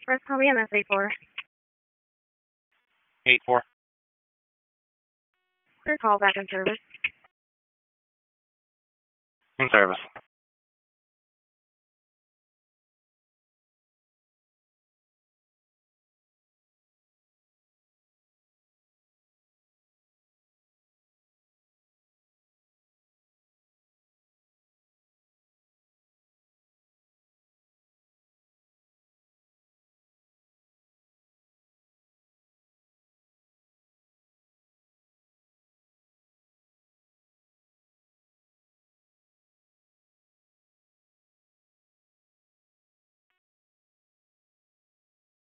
First call me MS 84. 8-4. Clear call back in service. In service.